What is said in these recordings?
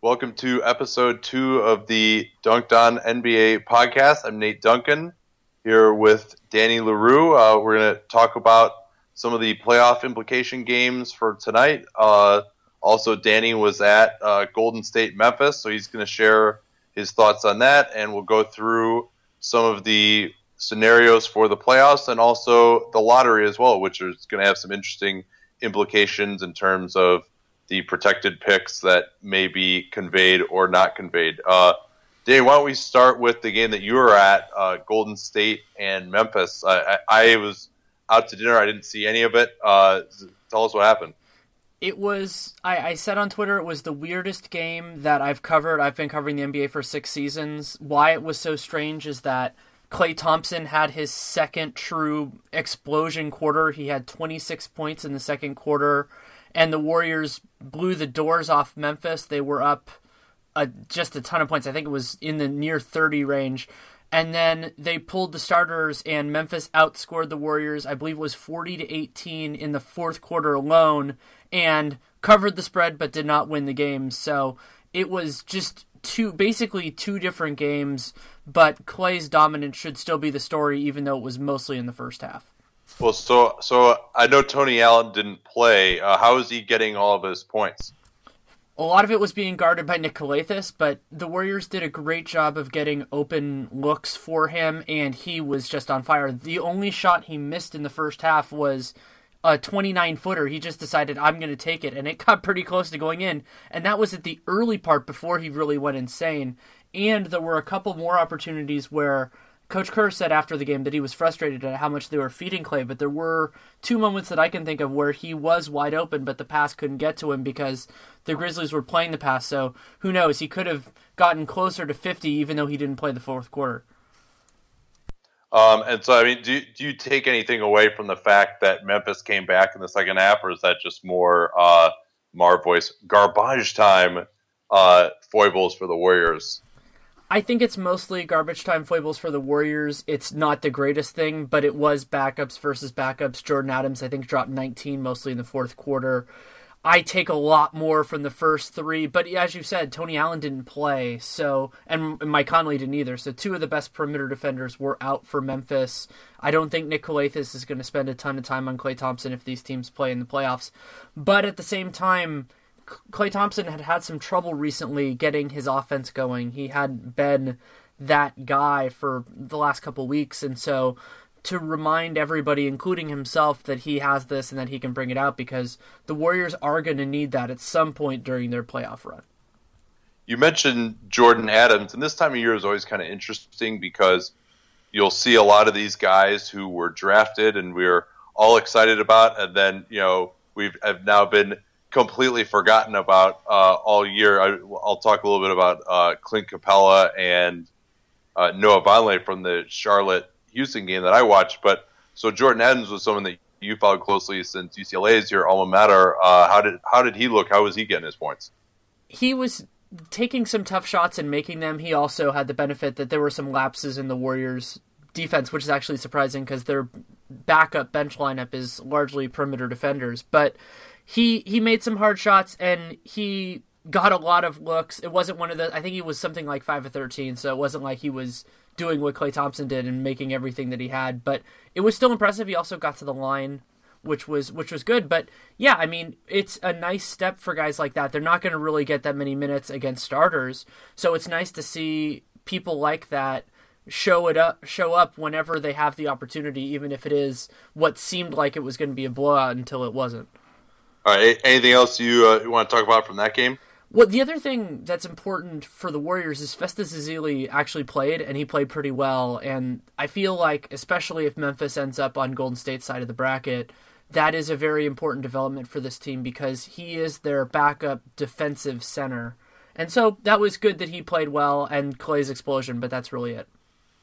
Welcome to episode 2 of the Dunked On NBA podcast. I'm Nate Duncan here with Danny LaRue. We're going to talk about some of the playoff implication games for tonight. Also, Danny was at Golden State Memphis, so he's going to share his thoughts on that, and we'll go through some of the scenarios for the playoffs and also the lottery as well, which is going to have some interesting implications in terms of the protected picks that may be conveyed or not conveyed. Danny, why don't we start with the game that you were at, Golden State and Memphis. I was out to dinner. I didn't see any of it. Tell us what happened. It was, I said on Twitter, it was the weirdest game that I've covered. I've been covering the NBA for 6 seasons. Why it was so strange is that Klay Thompson had his second true explosion quarter. He had 26 points in the second quarter. And the Warriors blew the doors off Memphis. They were up just a ton of points. I think it was in the near 30 range. And then they pulled the starters, and Memphis outscored the Warriors. I believe it was 40-18 in the fourth quarter alone, and covered the spread but did not win the game. So it was just basically two different games, but Klay's dominance should still be the story, even though it was mostly in the first half. Well, so I know Tony Allen didn't play. How is he getting all of his points? A lot of it was being guarded by Nick Calathes, but the Warriors did a great job of getting open looks for him, and he was just on fire. The only shot he missed in the first half was a 29-footer. He just decided, I'm going to take it, and it got pretty close to going in, and that was at the early part before he really went insane. And there were a couple more opportunities where Coach Kerr said after the game that he was frustrated at how much they were feeding Klay, but there were 2 moments that I can think of where he was wide open, but the pass couldn't get to him because the Grizzlies were playing the pass. So who knows? He could have gotten closer to 50 even though he didn't play the fourth quarter. And so, I mean, do you take anything away from the fact that Memphis came back in the second half, or is that just more Marv voice garbage time foibles for the Warriors? I think it's mostly garbage time foibles for the Warriors. It's not the greatest thing, but it was backups versus backups. Jordan Adams, I think, dropped 19 mostly in the fourth quarter. I take a lot more from the first 3, but as you said, Tony Allen didn't play, and Mike Conley didn't either, so 2 of the best perimeter defenders were out for Memphis. I don't think Nick Calathes is going to spend a ton of time on Klay Thompson if these teams play in the playoffs, but at the same time, Klay Thompson had some trouble recently getting his offense going. He hadn't been that guy for the last couple weeks, and so to remind everybody, including himself, that he has this and that he can bring it out, because the Warriors are going to need that at some point during their playoff run. You mentioned Jordan Adams, and this time of year is always kind of interesting because you'll see a lot of these guys who were drafted and we're all excited about, and then have now been completely forgotten about all year. I'll talk a little bit about Clint Capella and Noah Vonleh from the Charlotte-Houston game that I watched. But so Jordan Adams was someone that you followed closely since UCLA is your alma mater. How did he look? How was he getting his points? He was taking some tough shots and making them. He also had the benefit that there were some lapses in the Warriors' defense, which is actually surprising because their backup bench lineup is largely perimeter defenders. But He made some hard shots, and he got a lot of looks. It wasn't one of the... I think he was something like 5 of 13, so it wasn't like he was doing what Klay Thompson did and making everything that he had. But it was still impressive. He also got to the line, which was good. But, yeah, I mean, it's a nice step for guys like that. They're not going to really get that many minutes against starters, so it's nice to see people like that show up whenever they have the opportunity, even if it is what seemed like it was going to be a blowout until it wasn't. All right. Anything else you want to talk about from that game? Well, the other thing that's important for the Warriors is Festus Ezeli actually played, and he played pretty well. And I feel like, especially if Memphis ends up on Golden State's side of the bracket, that is a very important development for this team because he is their backup defensive center. And so that was good that he played well and Klay's explosion, but that's really it.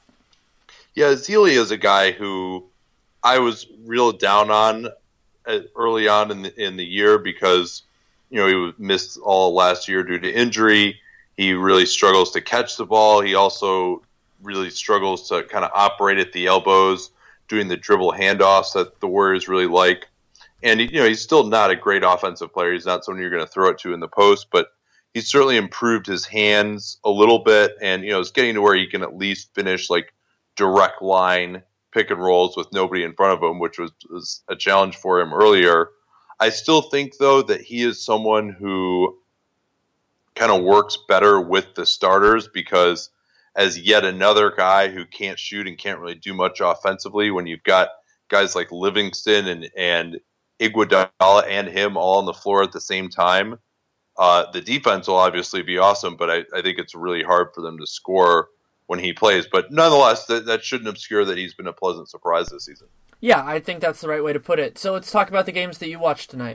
Yeah, Ezeli is a guy who I was real down on early on in the year because he missed all last year due to injury. He really struggles to catch the ball. He also really struggles to kind of operate at the elbows, doing the dribble handoffs that the Warriors really like. And he's still not a great offensive player. He's not someone you're going to throw it to in the post, but he's certainly improved his hands a little bit, and is getting to where he can at least finish like direct line pick and rolls with nobody in front of him, which was a challenge for him earlier. I still think, though, that he is someone who kind of works better with the starters, because as yet another guy who can't shoot and can't really do much offensively, when you've got guys like Livingston and Iguodala and him all on the floor at the same time, the defense will obviously be awesome, but I think it's really hard for them to score when he plays. But nonetheless, that shouldn't obscure that he's been a pleasant surprise this season. Yeah, I think that's the right way to put it. So let's talk about the games that you watched tonight.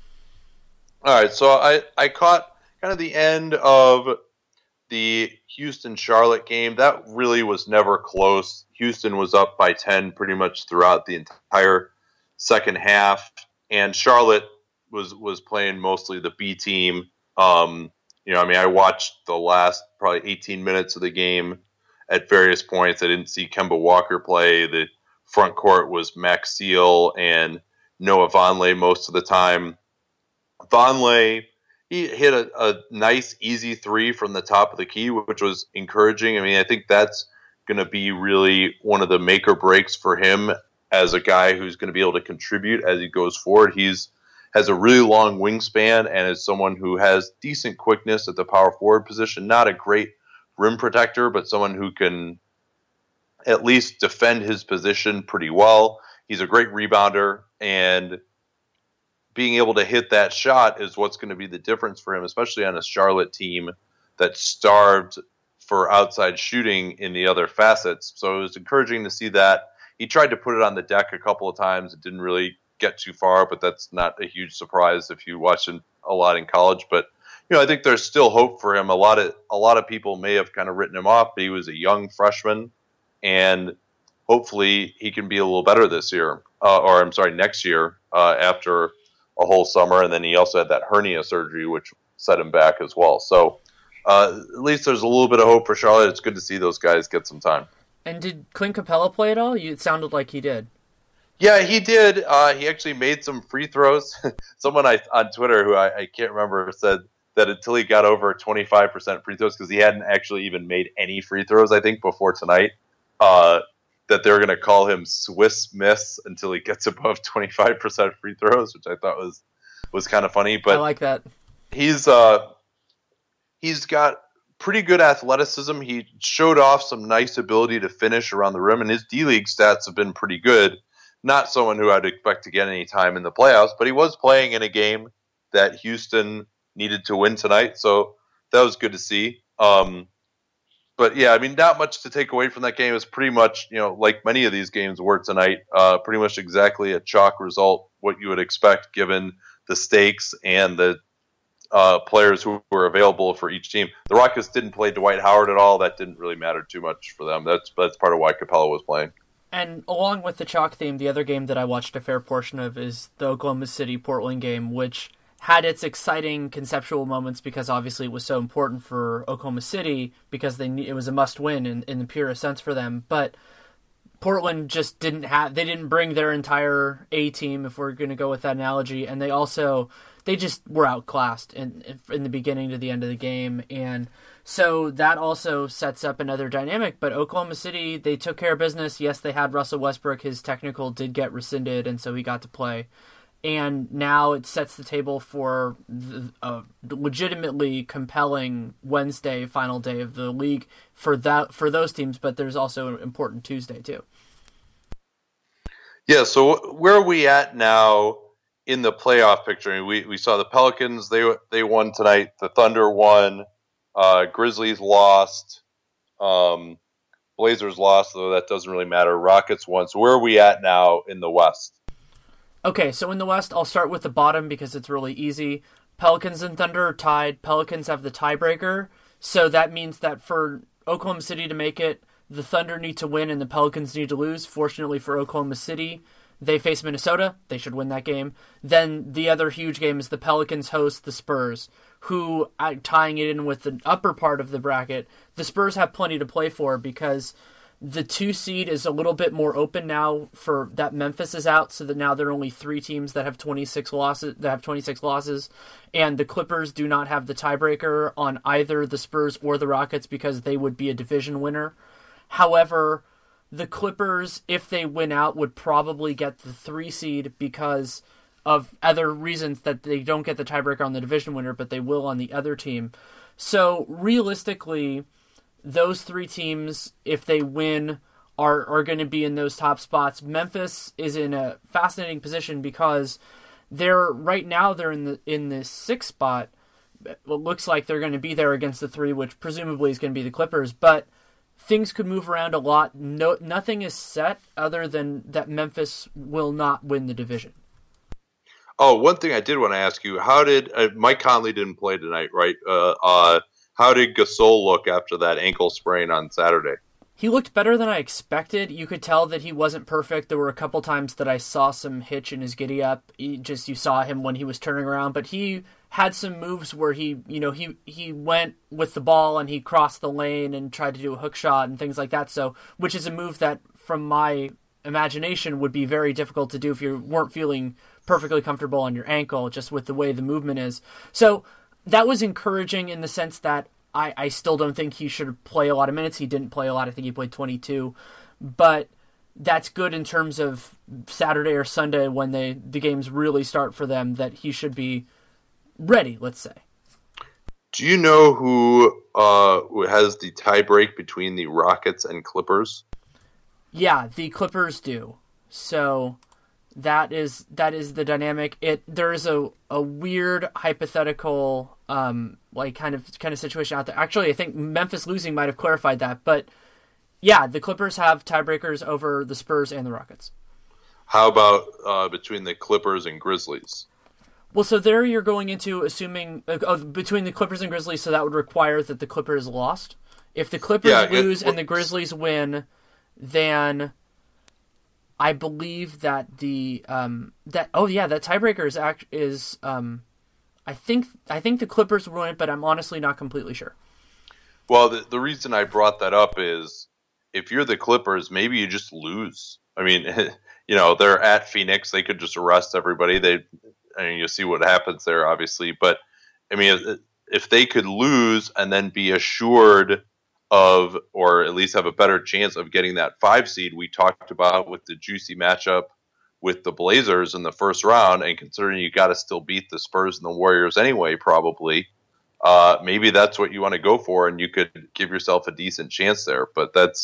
All right, so I caught kind of the end of the Houston-Charlotte game. That really was never close. Houston was up by 10 pretty much throughout the entire second half, and Charlotte was playing mostly the B team. I watched the last probably 18 minutes of the game at various points. I didn't see Kemba Walker play. The front court was Max Seal and Noah Vonleh most of the time. Vonleh, he hit a nice, easy three from the top of the key, which was encouraging. I mean, I think that's going to be really one of the make or breaks for him as a guy who's going to be able to contribute as he goes forward. Has a really long wingspan and is someone who has decent quickness at the power forward position. Not a great rim protector, but someone who can at least defend his position pretty well. He's a great rebounder, and being able to hit that shot is what's going to be the difference for him, especially on a Charlotte team that's starved for outside shooting in the other facets. So it was encouraging to see that. He tried to put it on the deck a couple of times. It didn't really get too far, but that's not a huge surprise if you watch a lot in college. But I think there's still hope for him. A lot of people may have kind of written him off, but he was a young freshman, and hopefully he can be a little better this year, next year, after a whole summer. And then he also had that hernia surgery, which set him back as well. So at least there's a little bit of hope for Charlotte. It's good to see those guys get some time. And did Clint Capella play at all? It sounded like he did. Yeah, he did. He actually made some free throws. Someone on Twitter, who I can't remember, said that until he got over 25% free throws, because he hadn't actually even made any free throws, I think, before tonight, that they were going to call him Swiss Miss until he gets above 25% free throws, which I thought was kind of funny. But I like that. He's got pretty good athleticism. He showed off some nice ability to finish around the rim, and his D-League stats have been pretty good. Not someone who I'd expect to get any time in the playoffs, but he was playing in a game that Houston needed to win tonight, so that was good to see. But yeah, I mean, not much to take away from that game. It was pretty much, like many of these games were tonight, pretty much exactly a chalk result, what you would expect given the stakes and the players who were available for each team. The Rockets didn't play Dwight Howard at all. That didn't really matter too much for them. That's part of why Capella was playing. And along with the chalk theme, the other game that I watched a fair portion of is the Oklahoma City-Portland game, which had its exciting conceptual moments because obviously it was so important for Oklahoma City because it was a must-win in the purest sense for them. But Portland just they didn't bring their entire A team, if we're going to go with that analogy, and they just were outclassed in the beginning to the end of the game, and so that also sets up another dynamic. But Oklahoma City, they took care of business. Yes, they had Russell Westbrook. His technical did get rescinded, and so he got to play. And now it sets the table for a legitimately compelling Wednesday, final day of the league for those teams, but there's also an important Tuesday too. Yeah, so where are we at now in the playoff picture? I mean, we saw the Pelicans, they won tonight. The Thunder won. Grizzlies lost. Blazers lost, though that doesn't really matter. Rockets won. So where are we at now in the West? Okay, so in the West, I'll start with the bottom because it's really easy. Pelicans and Thunder are tied. Pelicans have the tiebreaker, so that means that for Oklahoma City to make it, the Thunder need to win and the Pelicans need to lose. Fortunately for Oklahoma City, they face Minnesota. They should win that game. Then the other huge game is the Pelicans host the Spurs, who, tying it in with the upper part of the bracket, the Spurs have plenty to play for because The 2 seed is a little bit more open now for that Memphis is out, so that now there are only 3 teams that have 26 losses, and the Clippers do not have the tiebreaker on either the Spurs or the Rockets because they would be a division winner. However, the Clippers, if they win out, would probably get the 3 seed because of other reasons that they don't get the tiebreaker on the division winner, but they will on the other team. So realistically, those 3 teams, if they win, are going to be in those top spots. Memphis is in a fascinating position because right now they're in the 6th spot. It looks like they're going to be there against the 3, which presumably is going to be the Clippers, but things could move around a lot. Nothing is set other than that Memphis will not win the division. Oh, one thing I did want to ask you, how did Mike Conley didn't play tonight, right? How did Gasol look after that ankle sprain on Saturday? He looked better than I expected. You could tell that he wasn't perfect. There were a couple times that I saw some hitch in his giddy up. You saw him when he was turning around, but he had some moves where he went with the ball and he crossed the lane and tried to do a hook shot and things like that. So, which is a move that, from my imagination, would be very difficult to do if you weren't feeling perfectly comfortable on your ankle, just with the way the movement is. So that was encouraging in the sense that I still don't think he should play a lot of minutes. He didn't play a lot. I think he played 22. But that's good in terms of Saturday or Sunday when the games really start for them, that he should be ready, let's say. Do you know who has the tie break between the Rockets and Clippers? Yeah, the Clippers do. So that is the dynamic. There is a weird hypothetical kind of situation out there. Actually, I think Memphis losing might have clarified that, but yeah, the Clippers have tiebreakers over the Spurs and the Rockets. How about between the Clippers and Grizzlies? Well, so there you're going into assuming between the Clippers and Grizzlies, so that would require that the Clippers lost. If the Clippers lose and the Grizzlies win, then I believe that that tiebreaker is I think the Clippers will win it, but I'm honestly not completely sure. Well, the reason I brought that up is if you're the Clippers, maybe you just lose. I mean, they're at Phoenix; they could just arrest everybody. You see what happens there, obviously. But I mean, if they could lose and then be assured of, or at least have a better chance of getting that 5 seed we talked about with the juicy matchup with the Blazers in the first round, and considering you got to still beat the Spurs and the Warriors anyway, probably, maybe that's what you want to go for, and you could give yourself a decent chance there. But that's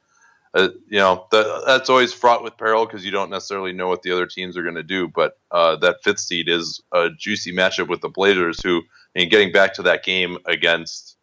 that's always fraught with peril because you don't necessarily know what the other teams are going to do. But that 5th seed is a juicy matchup with the Blazers, who, getting back to that game against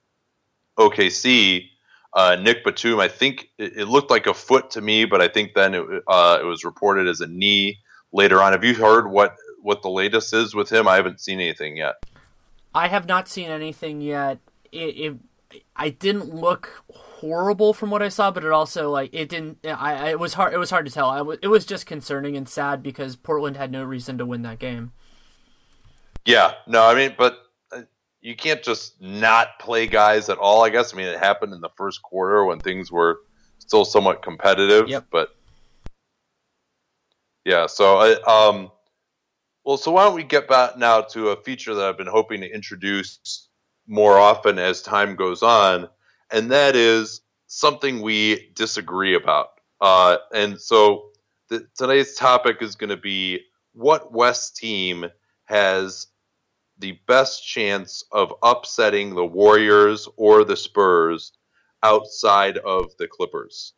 OKC, Nick Batum, I think it looked like a foot to me, but I think then it was reported as a knee later on. Have you heard what the latest is with him? I haven't seen anything yet. I have not seen anything yet. I didn't look horrible from what I saw, but it also it didn't. It was hard. It was hard to tell. It was just concerning and sad because Portland had no reason to win that game. Yeah, no, I mean, but you can't just not play guys at all, I guess. I mean, it happened in the first quarter when things were still somewhat competitive. Yep. But yeah, so so why don't we get back now to a feature that I've been hoping to introduce more often as time goes on, and that is something we disagree about. And so today's topic is going to be what West team has the best chance of upsetting the Warriors or the Spurs outside of the Clippers.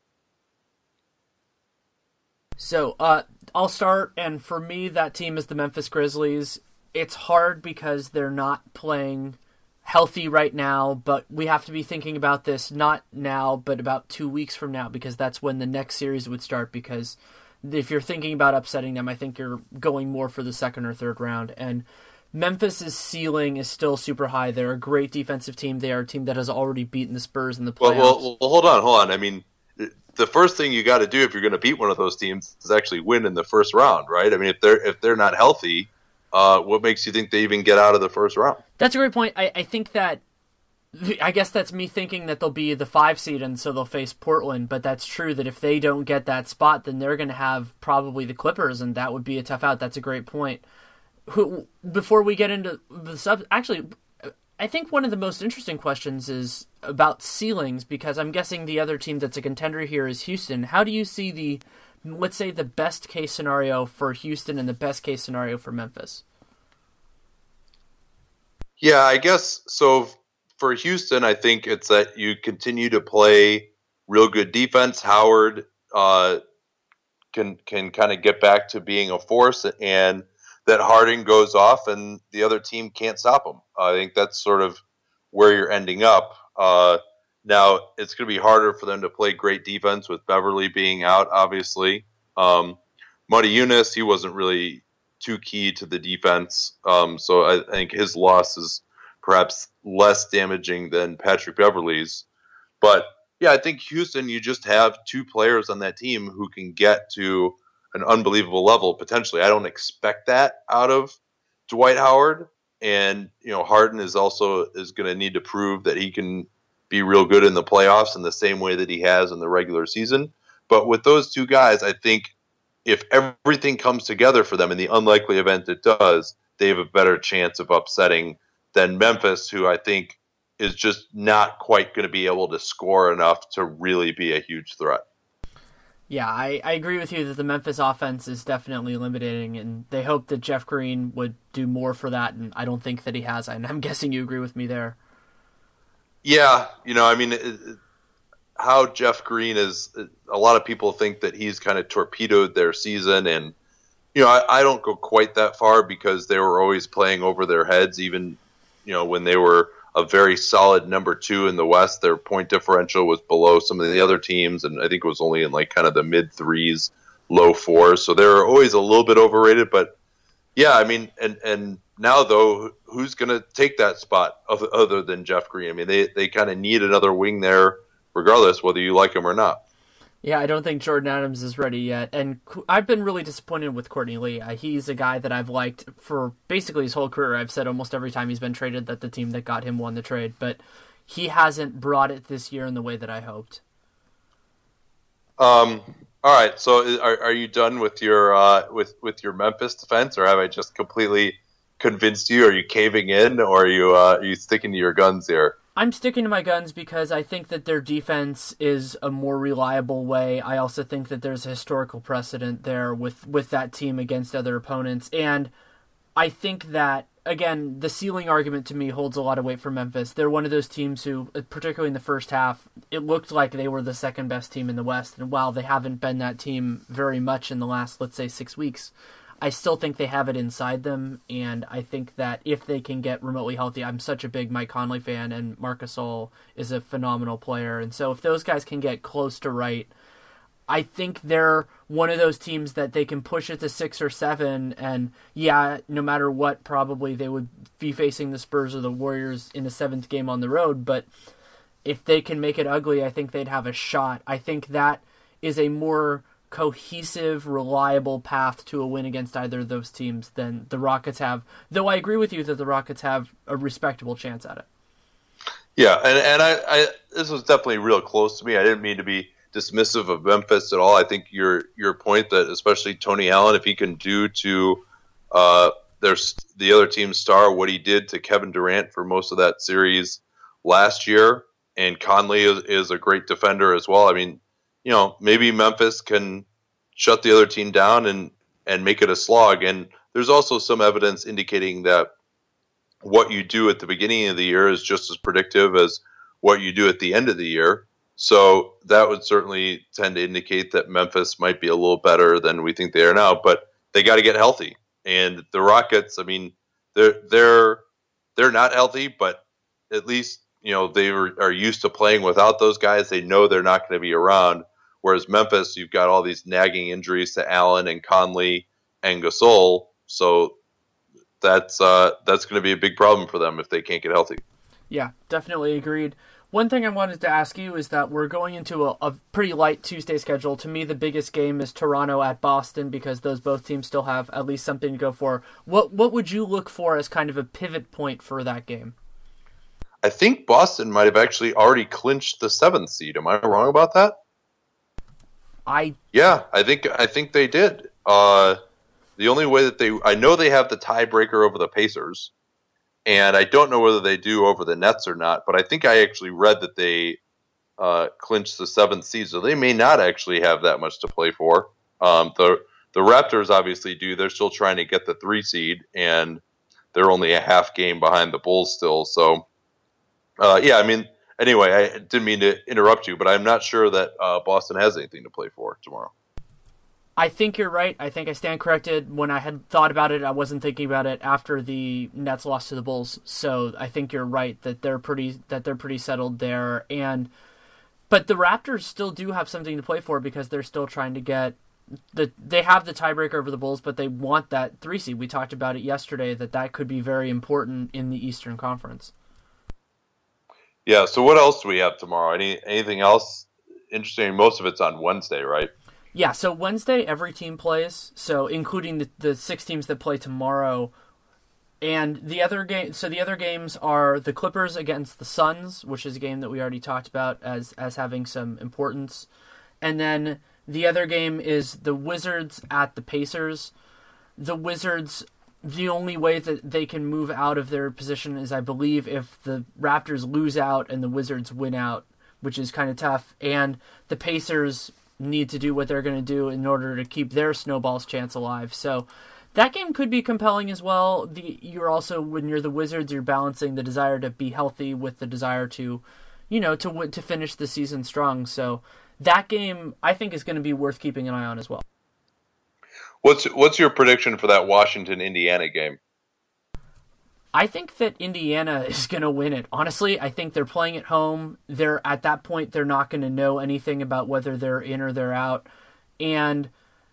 So I'll start, and for me, that team is the Memphis Grizzlies. It's hard because they're not playing healthy right now, but we have to be thinking about this not now, but about 2 weeks from now, because that's when the next series would start. Because if you're thinking about upsetting them, I think you're going more for the second or third round. And Memphis's ceiling is still super high. They're a great defensive team. They are a team that has already beaten the Spurs in the playoffs. Well, hold on. I mean, the first thing you got to do if you're going to beat one of those teams is actually win in the first round, right? I mean, if they're not healthy, what makes you think they even get out of the first round? That's a great point. I think that I guess that's me thinking that they'll be the 5 seed and so they'll face Portland, but that's true that if they don't get that spot, then they're going to have probably the Clippers, and that would be a tough out. That's a great point. Before we get into the sub, actually, I think one of the most interesting questions is about ceilings, because I'm guessing the other team that's a contender here is Houston. How do you see let's say, the best case scenario for Houston and the best case scenario for Memphis? Yeah, I guess so. For Houston, I think it's that you continue to play real good defense. Howard can kind of get back to being a force, and that Harden goes off and the other team can't stop him. I think that's sort of where you're ending up. Now, it's going to be harder for them to play great defense with Beverly being out, obviously. Muddy Eunice, he wasn't really too key to the defense, so I think his loss is perhaps less damaging than Patrick Beverly's. But, yeah, I think Houston, you just have 2 players on that team who can get to an unbelievable level, potentially. I don't expect that out of Dwight Howard. And, Harden is going to need to prove that he can be real good in the playoffs in the same way that he has in the regular season. But with those 2 guys, I think if everything comes together for them in the unlikely event it does, they have a better chance of upsetting than Memphis, who I think is just not quite going to be able to score enough to really be a huge threat. Yeah, I agree with you that the Memphis offense is definitely limiting, and they hope that Jeff Green would do more for that, and I don't think that he has, and I'm guessing you agree with me there. Yeah, how Jeff Green is, a lot of people think that he's kind of torpedoed their season, and, I don't go quite that far because they were always playing over their heads, even, when they were a very solid number 2 in the West. Their point differential was below some of the other teams, and I think it was only in kind of the mid 3s, low 4s. So they were always a little bit overrated. But yeah, and now though, who's going to take that spot other than Jeff Green? They kind of need another wing there, regardless whether you like him or not. Yeah, I don't think Jordan Adams is ready yet, and I've been really disappointed with Courtney Lee. He's a guy that I've liked for basically his whole career. I've said almost every time he's been traded that the team that got him won the trade, but he hasn't brought it this year in the way that I hoped. All right, so are you done with your with your Memphis defense, or have I just completely convinced you? Are you caving in, or are you sticking to your guns here? I'm sticking to my guns because I think that their defense is a more reliable way. I also think that there's a historical precedent there with that team against other opponents. And I think that, again, the ceiling argument to me holds a lot of weight for Memphis. They're one of those teams who, particularly in the first half, it looked like they were the second best team in the West. And while they haven't been that team very much in the last, let's say, 6 weeks, I still think they have it inside them, and I think that if they can get remotely healthy, I'm such a big Mike Conley fan, and Marc Gasol is a phenomenal player, and so if those guys can get close to right, I think they're one of those teams that they can push it to 6 or 7, and yeah, no matter what, probably they would be facing the Spurs or the Warriors in the 7th game on the road, but if they can make it ugly, I think they'd have a shot. I think that is a more cohesive, reliable path to a win against either of those teams than the Rockets have, though I agree with you that the Rockets have a respectable chance at it. Yeah, and I this was definitely real close to me. I didn't mean to be dismissive of Memphis at all. I think your point that especially Tony Allen, if he can do to the other team's star what he did to Kevin Durant for most of that series last year, and Conley is a great defender as well. Maybe Memphis can shut the other team down and make it a slog. And there's also some evidence indicating that what you do at the beginning of the year is just as predictive as what you do at the end of the year. So that would certainly tend to indicate that Memphis might be a little better than we think they are now, but they got to get healthy. And the Rockets, they're not healthy, but at least, they are used to playing without those guys. They know they're not going to be around. Whereas Memphis, you've got all these nagging injuries to Allen and Conley and Gasol, so that's going to be a big problem for them if they can't get healthy. Yeah, definitely agreed. One thing I wanted to ask you is that we're going into a pretty light Tuesday schedule. To me, the biggest game is Toronto at Boston because those both teams still have at least something to go for. What would you look for as kind of a pivot point for that game? I think Boston might have actually already clinched the 7th seed. Am I wrong about that? Yeah, I think they did. The only way that I know they have the tiebreaker over the Pacers, and I don't know whether they do over the Nets or not, but I think I actually read that they clinched the 7th seed, so they may not actually have that much to play for. The Raptors obviously do. They're still trying to get the 3 seed, and they're only a half game behind the Bulls still. So, yeah, I mean, anyway, I didn't mean to interrupt you, but I'm not sure that Boston has anything to play for tomorrow. I think you're right. I think I stand corrected. When I had thought about it, I wasn't thinking about it after the Nets lost to the Bulls. So I think you're right that they're pretty settled there. But the Raptors still do have something to play for because they're still trying to get they have the tiebreaker over the Bulls, but they want that 3 seed. We talked about it yesterday that could be very important in the Eastern Conference. Yeah. So what else do we have tomorrow? Anything else interesting? Most of it's on Wednesday, right? Yeah, so Wednesday every team plays, so including the 6 teams that play tomorrow. And the other games are the Clippers against the Suns, which is a game that we already talked about as having some importance. And then the other game is the Wizards at the Pacers. The Wizards, the only way that they can move out of their position is, I believe, if the Raptors lose out and the Wizards win out, which is kind of tough. And the Pacers need to do what they're going to do in order to keep their snowball's chance alive. So that game could be compelling as well. You're also, when you're the Wizards, you're balancing the desire to be healthy with the desire to finish the season strong. So that game, I think, is going to be worth keeping an eye on as well. What's your prediction for that Washington-Indiana game? I think that Indiana is going to win it. Honestly, I think they're playing at home. At that point, they're not going to know anything about whether they're in or they're out. And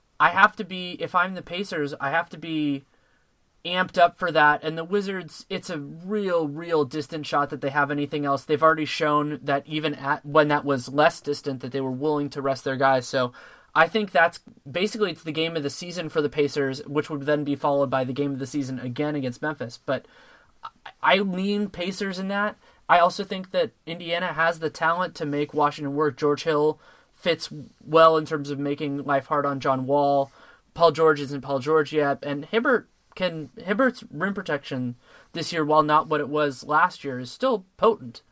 if I'm the Pacers, I have to be amped up for that. And the Wizards, it's a real, real distant shot that they have anything else. They've already shown that even when that was less distant, that they were willing to rest their guys. So I think that's basically, it's the game of the season for the Pacers, which would then be followed by the game of the season again against Memphis. But I lean Pacers in that. I also think that Indiana has the talent to make Washington work. George Hill fits well in terms of making life hard on John Wall. Paul George isn't Paul George yet. And Hibbert's rim protection this year, while not what it was last year, is still potent.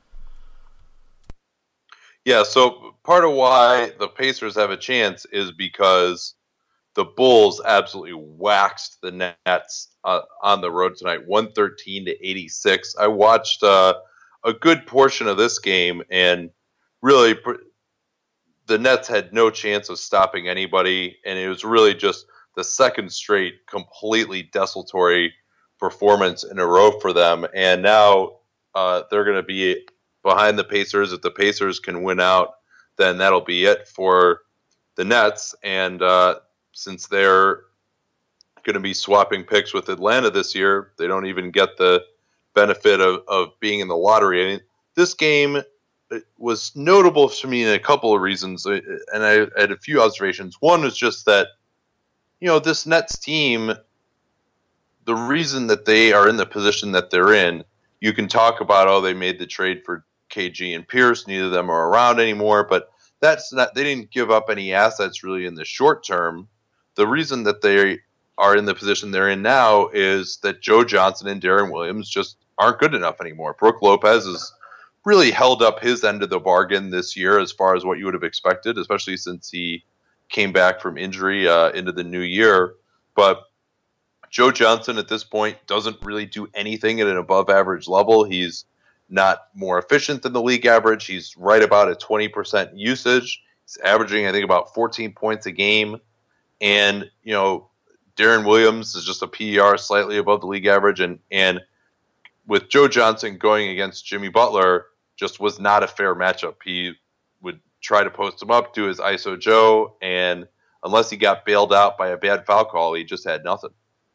Yeah, so part of why the Pacers have a chance is because the Bulls absolutely waxed the Nets on the road tonight, 113-86. I watched a good portion of this game, and really the Nets had no chance of stopping anybody, and it was really just the second straight completely desultory performance in a row for them. And now they're going to be behind the Pacers. If the Pacers can win out, then that'll be it for the Nets. And since they're going to be swapping picks with Atlanta this year, they don't even get the benefit of being in the lottery. I mean, this game was notable for me in a couple of reasons, and I had a few observations. One was just that, this Nets team, the reason that they are in the position that they're in, you can talk about, they made the trade for KG and Pierce. Neither of them are around anymore, but that's not, they didn't give up any assets really in the short term. The reason that they are in the position they're in now is that Joe Johnson and Deron Williams just aren't good enough anymore. Brook Lopez has really held up his end of the bargain this year as far as what you would have expected, especially since he came back from injury into the new year. But Joe Johnson at this point doesn't really do anything at an above average level. He's not more efficient than the league average. He's right about at 20% usage. He's averaging, I think, about 14 points a game. And, Deron Williams is just a PER slightly above the league average. And with Joe Johnson going against Jimmy Butler, just was not a fair matchup. He would try to post him up, do his ISO Joe, and unless he got bailed out by a bad foul call, he just had nothing.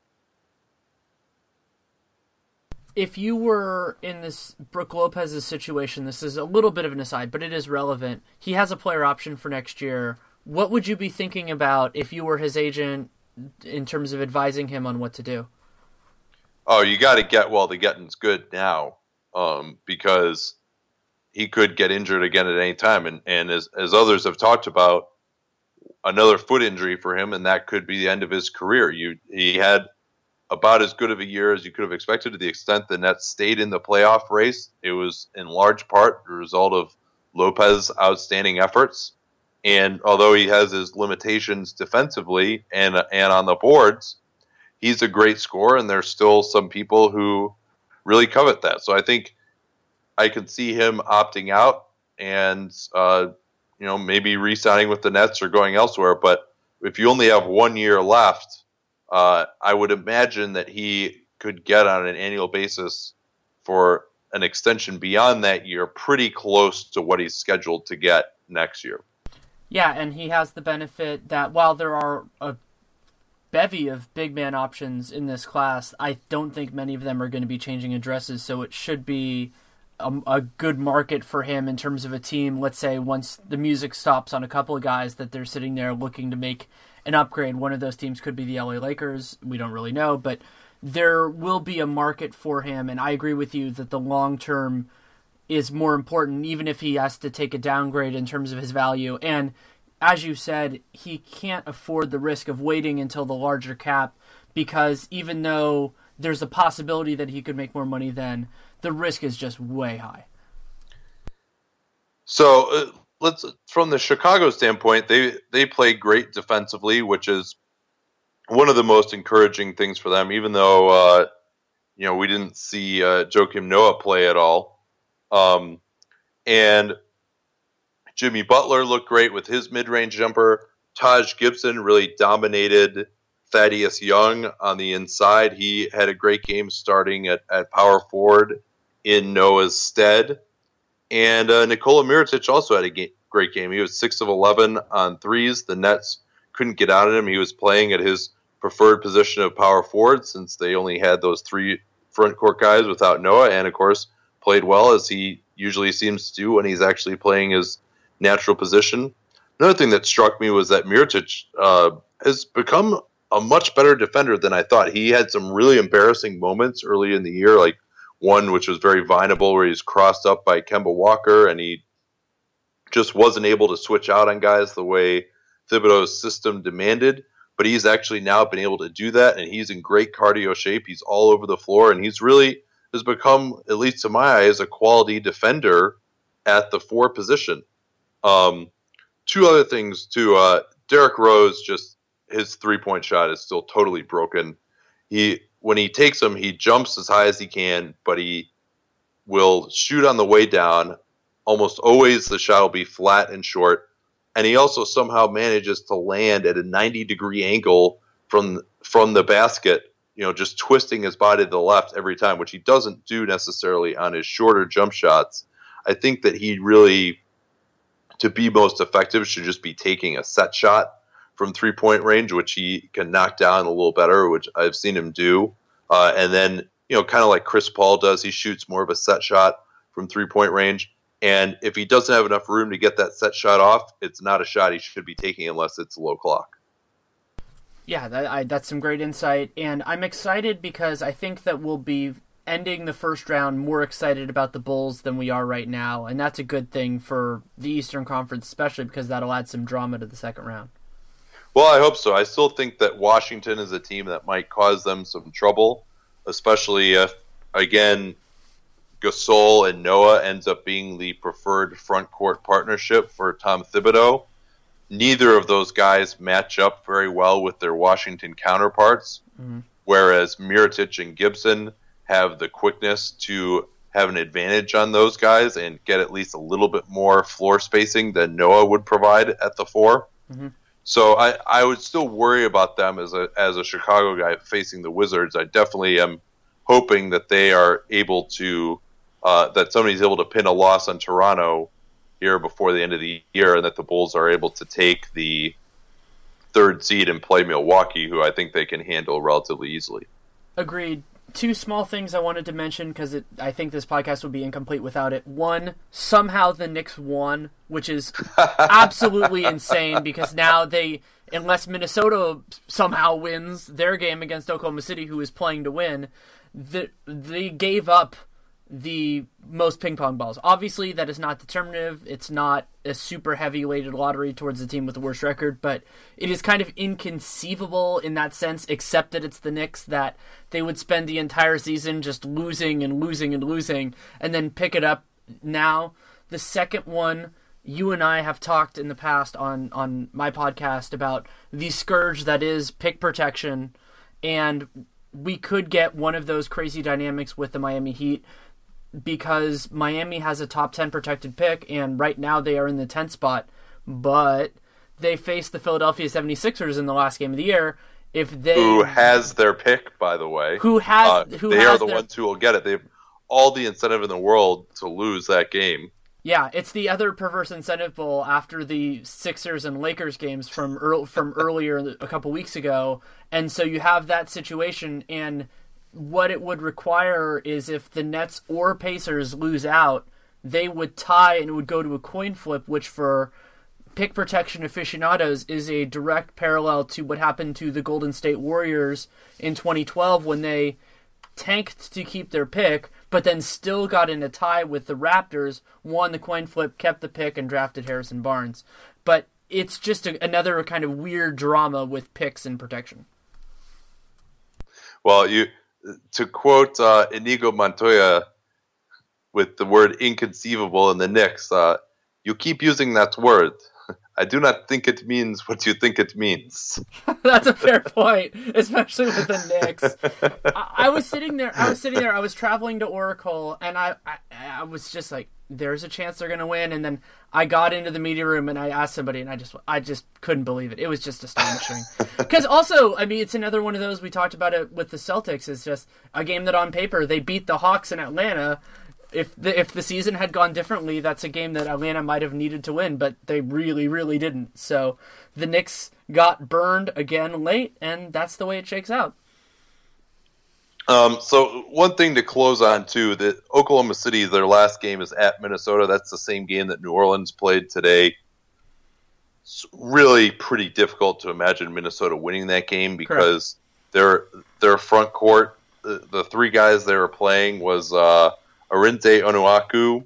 If you were in this Brook Lopez's situation, this is a little bit of an aside, but it is relevant. He has a player option for next year. What would you be thinking about if you were his agent in terms of advising him on what to do? Oh, you got to get while the getting's good now. because he could get injured again at any time. And as others have talked about, another foot injury for him, and that could be the end of his career. He had about as good of a year as you could have expected, to the extent the Nets stayed in the playoff race. It was in large part the result of Lopez's outstanding efforts. And although he has his limitations defensively and on the boards, he's a great scorer, and there's still some people who really covet that. So I think I could see him opting out and maybe re-signing with the Nets or going elsewhere. But if you only have 1 year left, I would imagine that he could get on an annual basis for an extension beyond that year, pretty close to what he's scheduled to get next year. Yeah, and he has the benefit that while there are a bevy of big man options in this class, I don't think many of them are going to be changing addresses, so it should be a good market for him in terms of a team. Let's say once the music stops on a couple of guys that they're sitting there looking to make an upgrade. One of those teams could be the LA Lakers. We don't really know, but there will be a market for him, and I agree with you that the long term is more important, even if he has to take a downgrade in terms of his value. And as you said, he can't afford the risk of waiting until the larger cap, because even though there's a possibility that he could make more money then, the risk is just way high. So let's, from the Chicago standpoint, they play great defensively, which is one of the most encouraging things for them, even though we didn't see Joakim Noah play at all. And Jimmy Butler looked great with his mid-range jumper. Taj Gibson really dominated Thaddeus Young on the inside. He had a great game starting at power forward in Noah's stead. And Nikola Mirotic also had a great game. He was 6 of 11 on threes. The Nets couldn't get out of him. He was playing at his preferred position of power forward, since they only had those 3 front court guys without Noah, and of course played well, as he usually seems to do when he's actually playing his natural position. Another thing that struck me was that Mirotic has become a much better defender than I thought. He had some really embarrassing moments early in the year, like one which was very vineable, where he's crossed up by Kemba Walker, and he just wasn't able to switch out on guys the way Thibodeau's system demanded. But he's actually now been able to do that, and he's in great cardio shape. He's all over the floor, and he's really has become, at least to my eyes, a quality defender at the 4 position. 2 other things, too. Derrick Rose, just his three-point shot is still totally broken. When he takes them, he jumps as high as he can, but he will shoot on the way down. Almost always the shot will be flat and short. And he also somehow manages to land at a 90-degree angle from the basket, just twisting his body to the left every time, which he doesn't do necessarily on his shorter jump shots. I think that he really, to be most effective, should just be taking a set shot from three-point range, which he can knock down a little better, which I've seen him do. And then, kind of like Chris Paul does, he shoots more of a set shot from three-point range. And if he doesn't have enough room to get that set shot off, it's not a shot he should be taking unless it's low clock. Yeah, that's some great insight. And I'm excited because I think that we'll be ending the first round more excited about the Bulls than we are right now. And that's a good thing for the Eastern Conference, especially because that'll add some drama to the second round. Well, I hope so. I still think that Washington is a team that might cause them some trouble, especially if, again, Gasol and Noah ends up being the preferred front court partnership for Tom Thibodeau. Neither of those guys match up very well with their Washington counterparts, whereas Mirotic and Gibson have the quickness to have an advantage on those guys and get at least a little bit more floor spacing than Noah would provide at the 4. Mm-hmm. So I would still worry about them as a Chicago guy facing the Wizards. I definitely am hoping that they are able to that somebody's able to pin a loss on Toronto here before the end of the year, and that the Bulls are able to take the 3rd seed and play Milwaukee, who I think they can handle relatively easily. Agreed. 2 small things I wanted to mention, because I think this podcast would be incomplete without it. 1, somehow the Knicks won, which is absolutely insane, because now unless Minnesota somehow wins their game against Oklahoma City, who is playing to win, they gave up the most ping pong balls. Obviously, that is not determinative. It's not a super heavy weighted lottery towards the team with the worst record, but it is kind of inconceivable in that sense, except that it's the Knicks, that they would spend the entire season just losing and losing and losing and then pick it up now. The second one, you and I have talked in the past on my podcast about the scourge that is pick protection, and we could get one of those crazy dynamics with the Miami Heat, because Miami has a top 10 protected pick, and right now they are in the 10th spot, but they faced the Philadelphia 76ers in the last game of the year. Who has their pick, by the way. They are the ones who will get it. They have all the incentive in the world to lose that game. Yeah, it's the other perverse incentive bowl after the Sixers and Lakers games from earlier a couple weeks ago, and so you have that situation, and what it would require is if the Nets or Pacers lose out, they would tie and it would go to a coin flip, which for pick protection aficionados is a direct parallel to what happened to the Golden State Warriors in 2012 when they tanked to keep their pick, but then still got in a tie with the Raptors, won the coin flip, kept the pick, and drafted Harrison Barnes. But it's just another kind of weird drama with picks and protection. Well, to quote Inigo Montoya with the word inconceivable in the Knicks, you keep using that word. I do not think it means what you think it means. That's a fair point, especially with the Knicks. I was sitting there. I was traveling to Oracle, and I was just like, "There's a chance they're going to win." And then I got into the media room and I asked somebody, and I just couldn't believe it. It was just astonishing. Because also, I mean, it's another one of those, we talked about it with the Celtics. It's just a game that on paper they beat the Hawks in Atlanta. If the season had gone differently, that's a game that Atlanta might have needed to win, but they really, really didn't. So the Knicks got burned again late, and that's the way it shakes out. So one thing to close on, too, that Oklahoma City, their last game is at Minnesota. That's the same game that New Orleans played today. It's really pretty difficult to imagine Minnesota winning that game because their front court, the three guys they were playing was Arinze Onuaku,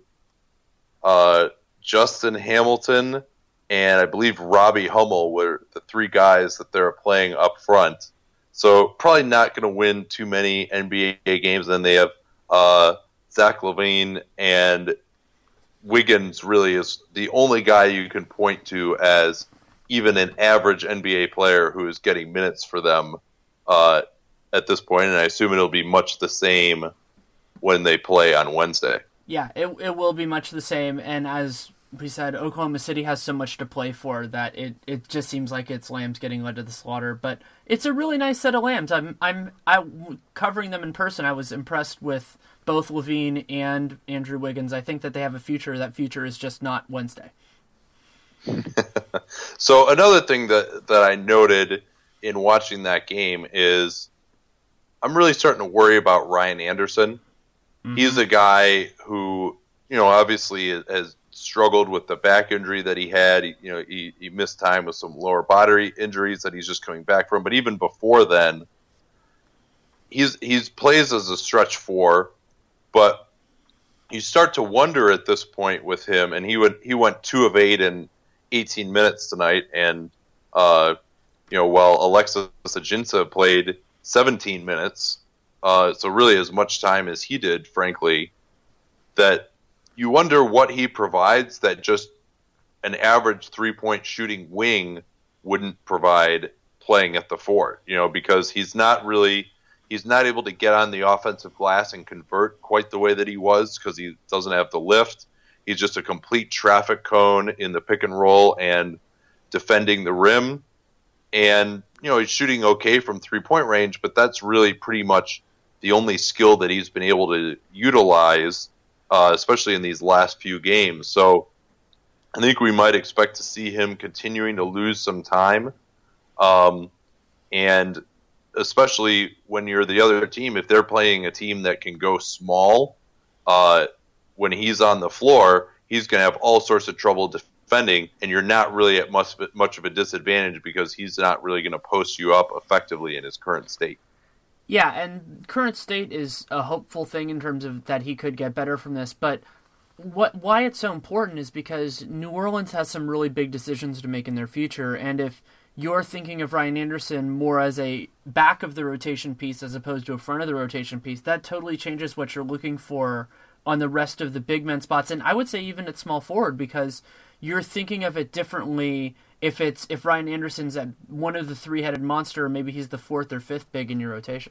Justin Hamilton, and I believe Robbie Hummel were the three guys that they're playing up front. So probably not going to win too many NBA games. Then they have Zach LaVine, and Wiggins really is the only guy you can point to as even an average NBA player who is getting minutes for them at this point. And I assume it'll be much the same when they play on Wednesday. Yeah, it will be much the same, and as we said, Oklahoma City has so much to play for that it just seems like it's lambs getting led to the slaughter. But it's a really nice set of lambs. I'm covering them in person. I was impressed with both LaVine and Andrew Wiggins. I think that they have a future. That future is just not Wednesday. So another thing that I noted in watching that game is I'm really starting to worry about Ryan Anderson. He's a guy who, obviously has struggled with the back injury that he had. He missed time with some lower body injuries that he's just coming back from. But even before then, he's plays as a stretch four. But you start to wonder at this point with him, and he went 2 of 8 in 18 minutes tonight, and while Alexis Ajinça played 17 minutes. So really as much time as he did, frankly, that you wonder what he provides that just an average 3-point shooting wing wouldn't provide playing at the 4, because he's not able to get on the offensive glass and convert quite the way that he was because he doesn't have the lift. He's just a complete traffic cone in the pick and roll and defending the rim. And, he's shooting okay from 3-point range, but that's really pretty much the only skill that he's been able to utilize, especially in these last few games. So I think we might expect to see him continuing to lose some time. And especially when you're the other team, if they're playing a team that can go small, when he's on the floor, he's going to have all sorts of trouble defending, and you're not really at much of a disadvantage because he's not really going to post you up effectively in his current state. Yeah, and current state is a hopeful thing in terms of that he could get better from this, but why it's so important is because New Orleans has some really big decisions to make in their future, and if you're thinking of Ryan Anderson more as a back of the rotation piece as opposed to a front of the rotation piece, that totally changes what you're looking for on the rest of the big men spots, and I would say even at small forward, because you're thinking of it differently if Ryan Anderson's at one of the three-headed monster, or maybe he's the fourth or fifth big in your rotation.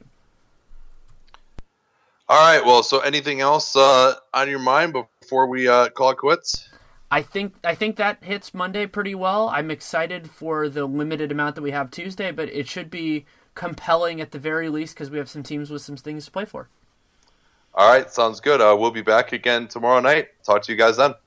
All right, well, so anything else on your mind before we call it quits? I think that hits Monday pretty well. I'm excited for the limited amount that we have Tuesday, but it should be compelling at the very least because we have some teams with some things to play for. All right, sounds good. We'll be back again tomorrow night. Talk to you guys then.